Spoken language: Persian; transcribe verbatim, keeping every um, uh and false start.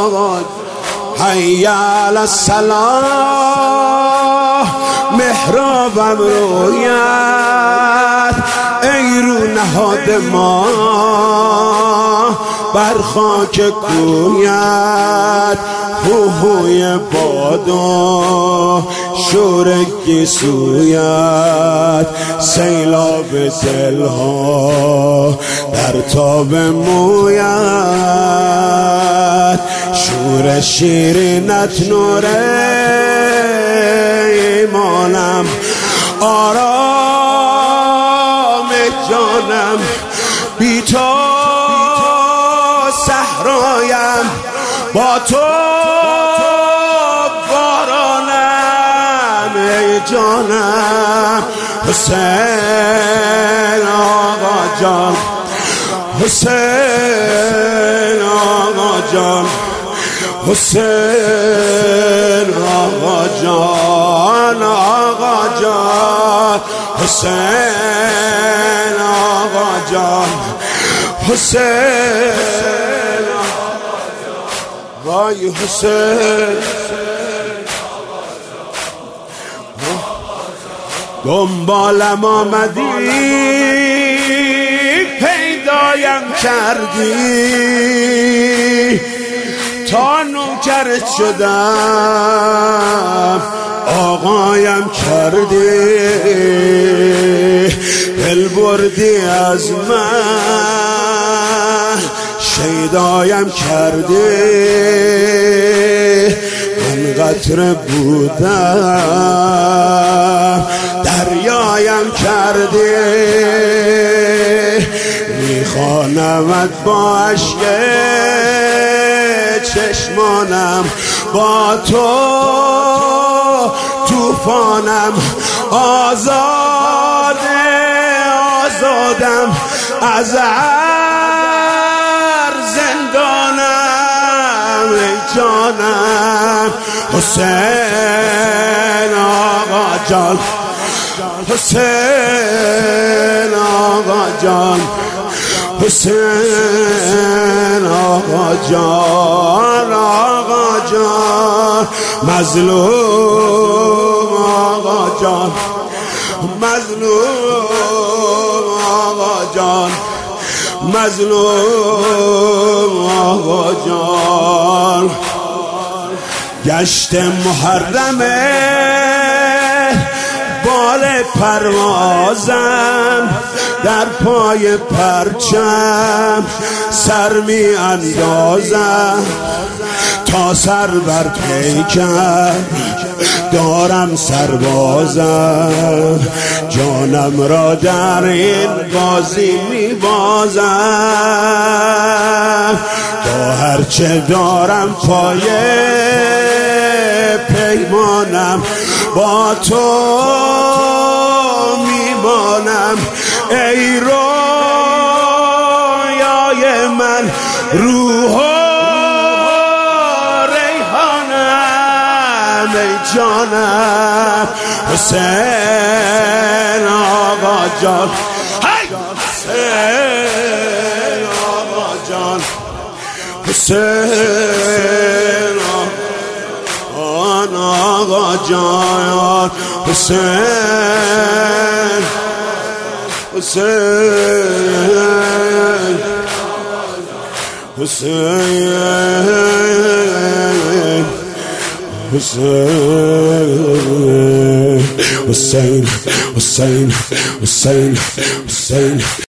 حی علی الصلاة محرابم رویت ای رو نهاد ما بر خاک کویت هوهوی بادا شور گیسویت سیلاب دلها در تاب مویت شور شیرینت نور ایمانم آرام جانم بی تو صحرایم با تو بارانم ای جانم حسین آقا جان حسین آقا جان حسین آقا جان آقا جان حسین آقا جان حسین وای حسین دنبالم آمدی پیدایم کردی تا نوکرت شدم آقایم کردی دل بردی از من شیدایم کردی من قطره بودم دریایم کردی میخوانمت با عشق چشمانم با تو توفانم آزاده آزادم از هر زندانم ای جانم حسین آقا جان حسین آقا جان حسین آقا جان آقا جان مظلوم آقا جان مظلوم آقا جان مظلوم آقا جان گشت محرمه بال پروازم در پای پرچم سر می اندازم تا سر بر پیکر دارم سربازم جانم را در این بازی می بازم تا هرچه دارم پای پیمانم با تو میمانم ای رویای من روح و ریحانم ای جانم حسین آقا جان حسین آقا جان حسین آقا جان حسین حسین حسین حسین حسین حسین حسین حسین